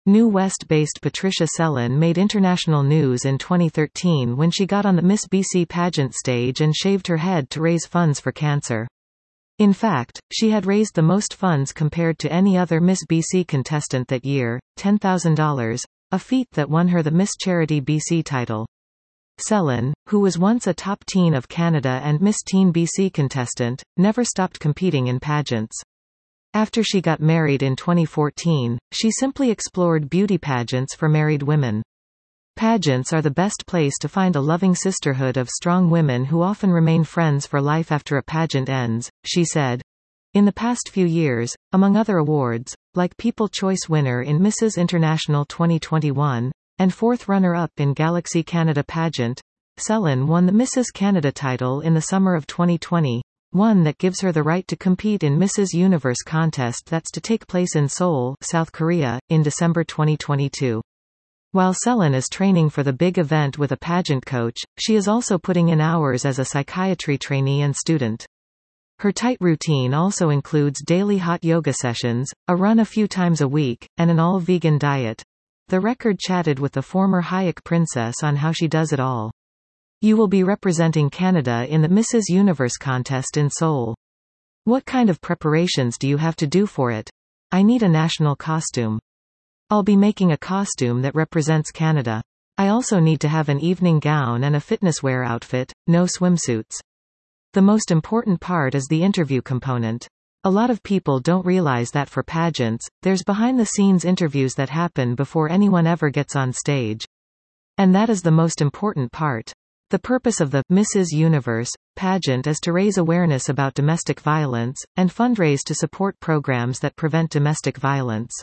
New West-based Patricia Sellon made international news in 2013 when she got on the Miss BC pageant stage and shaved her head to raise funds for cancer. In fact, she had raised the most funds compared to any other Miss BC contestant that year, $10,000, a feat that won her the Miss Charity BC title. Sellon, who was once a top teen of Canada and Miss Teen BC contestant, never stopped competing in pageants. After she got married in 2014, she simply explored beauty pageants for married women. Pageants are the best place to find a loving sisterhood of strong women who often remain friends for life after a pageant ends, she said. In the past few years, among other awards, like People Choice winner in Mrs. International 2021, and fourth runner-up in Galaxy Canada pageant, Sellon won the Mrs. Canada title in the summer of 2020. One that gives her the right to compete in Mrs. Universe contest that's to take place in Seoul, South Korea, in December 2022. While Sellon is training for the big event with a pageant coach, she is also putting in hours as a psychiatry trainee and student. Her tight routine also includes daily hot yoga sessions, a run a few times a week, and an all-vegan diet. The Record chatted with the former Hayek princess on how she does it all. You will be representing Canada in the Mrs. Universe contest in Seoul. What kind of preparations do you have to do for it? I need a national costume. I'll be making a costume that represents Canada. I also need to have an evening gown and a fitness wear outfit, no swimsuits. The most important part is the interview component. A lot of people don't realize that for pageants, there's behind-the-scenes interviews that happen before anyone ever gets on stage. And that is the most important part. The purpose of the Mrs. Universe pageant is to raise awareness about domestic violence, and fundraise to support programs that prevent domestic violence.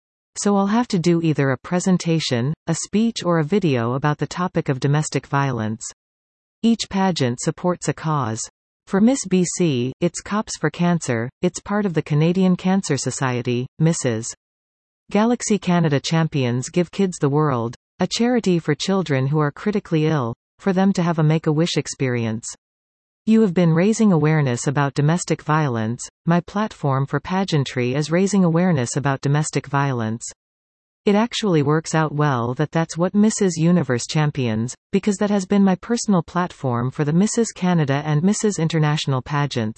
So I'll have to do either a presentation, a speech or a video about the topic of domestic violence. Each pageant supports a cause. For Miss BC, it's Cops for Cancer, it's part of the Canadian Cancer Society, Mrs. Galaxy Canada Champions Give Kids the World, a charity for children who are critically ill, for them to have a Make-A-Wish experience. You have been raising awareness about domestic violence. My platform for pageantry is raising awareness about domestic violence. It actually works out well that that's what Mrs. Universe champions, because that has been my personal platform for the Mrs. Canada and Mrs. International pageants.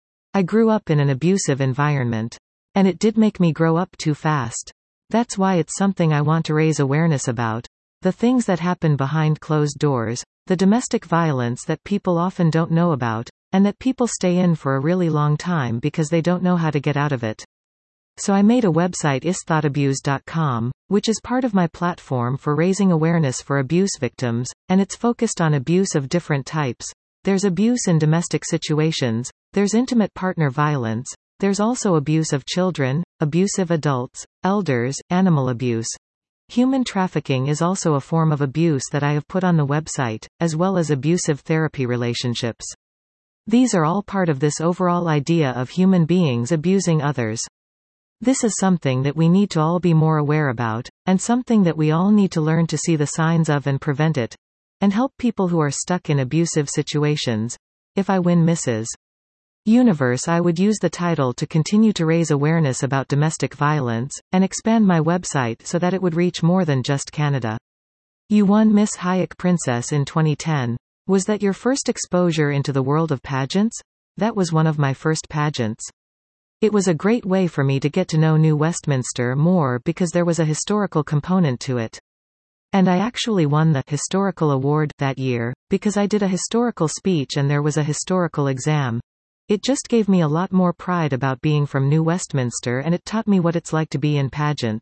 I grew up in an abusive environment. And it did make me grow up too fast. That's why it's something I want to raise awareness about. The things that happen behind closed doors, the domestic violence that people often don't know about, and that people stay in for a really long time because they don't know how to get out of it. So I made a website isthoughabuse.com, which is part of my platform for raising awareness for abuse victims, and it's focused on abuse of different types. There's abuse in domestic situations, there's intimate partner violence, there's also abuse of children, abusive adults, elders, animal abuse. Human trafficking is also a form of abuse that I have put on the website, as well as abusive therapy relationships. These are all part of this overall idea of human beings abusing others. This is something that we need to all be more aware about, and something that we all need to learn to see the signs of and prevent it, and help people who are stuck in abusive situations. If I win Mrs. Universe, I would use the title to continue to raise awareness about domestic violence, and expand my website so that it would reach more than just Canada. You won Miss Hayek Princess in 2010. Was that your first exposure into the world of pageants? That was one of my first pageants. It was a great way for me to get to know New Westminster more because there was a historical component to it. And I actually won the Historical Award that year, because I did a historical speech and there was a historical exam. It just gave me a lot more pride about being from New Westminster, and it taught me what it's like to be in pageants.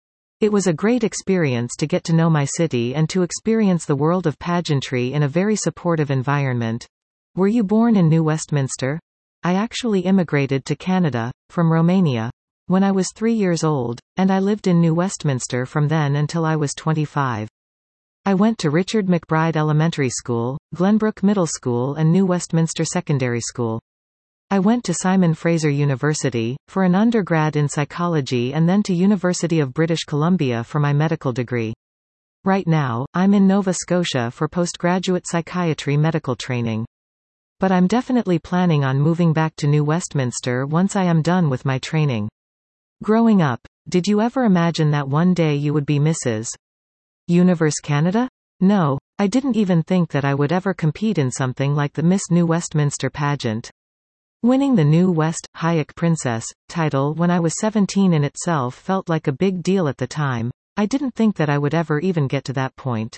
It was a great experience to get to know my city and to experience the world of pageantry in a very supportive environment. Were you born in New Westminster? I actually immigrated to Canada, from Romania, when I was 3 years old, and I lived in New Westminster from then until I was 25. I went to Richard McBride Elementary School, Glenbrook Middle School and New Westminster Secondary School. I went to Simon Fraser University, for an undergrad in psychology, and then to University of British Columbia for my medical degree. Right now, I'm in Nova Scotia for postgraduate psychiatry medical training. But I'm definitely planning on moving back to New Westminster once I am done with my training. Growing up, Did you ever imagine that one day you would be Mrs. Universe Canada? No, I didn't even think that I would ever compete in something like the Miss New Westminster pageant. Winning the New West Hayek Princess title when I was 17 in itself felt like a big deal at the time. I didn't think that I would ever even get to that point.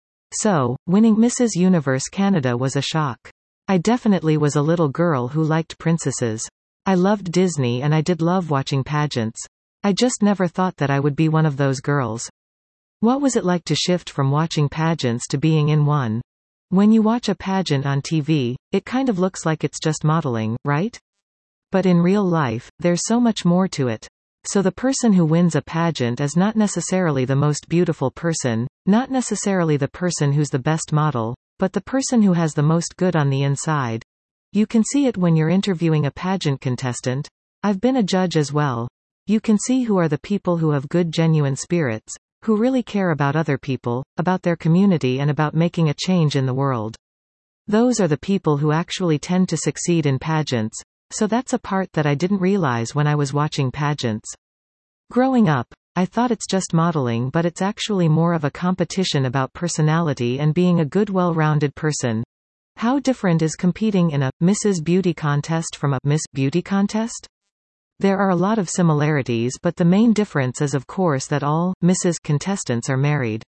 So, winning Mrs. Universe Canada was a shock. I definitely was a little girl who liked princesses. I loved Disney and I did love watching pageants. I just never thought that I would be one of those girls. What was it like to shift from watching pageants to being in one? When you watch a pageant on TV, it kind of looks like it's just modeling, right? But in real life, there's so much more to it. So the person who wins a pageant is not necessarily the most beautiful person, not necessarily the person who's the best model, but the person who has the most good on the inside. You can see it when you're interviewing a pageant contestant. I've been a judge as well. You can see who are the people who have good genuine spirits, who really care about other people, about their community and about making a change in the world. Those are the people who actually tend to succeed in pageants, so that's a part that I didn't realize when I was watching pageants. Growing up, I thought it's just modeling, but it's actually more of a competition about personality and being a good well-rounded person. How different is competing in a Mrs. Beauty contest from a Miss Beauty contest? There are a lot of similarities, but the main difference is of course that all Mrs. contestants are married.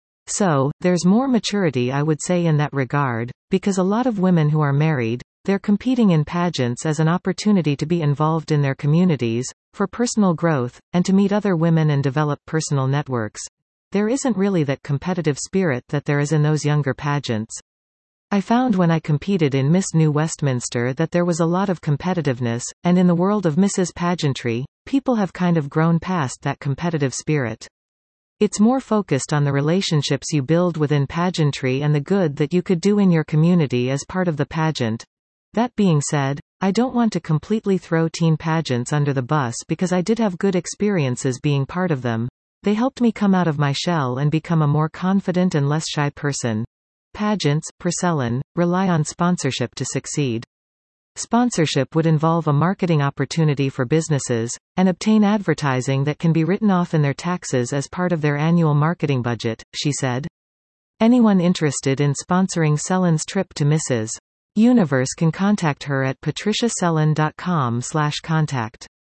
So, there's more maturity I would say in that regard, because a lot of women who are married, they're competing in pageants as an opportunity to be involved in their communities, for personal growth, and to meet other women and develop personal networks. There isn't really that competitive spirit that there is in those younger pageants. I found when I competed in Miss New Westminster that there was a lot of competitiveness, and in the world of Mrs. Pageantry, people have kind of grown past that competitive spirit. It's more focused on the relationships you build within pageantry and the good that you could do in your community as part of the pageant. That being said, I don't want to completely throw teen pageants under the bus because I did have good experiences being part of them. They helped me come out of my shell and become a more confident and less shy person. Pageants, Priscillan, rely on sponsorship to succeed. Sponsorship would involve a marketing opportunity for businesses, and obtain advertising that can be written off in their taxes as part of their annual marketing budget, she said. Anyone interested in sponsoring Sellan's trip to Mrs. Universe can contact her at patriciasellan.com/contact.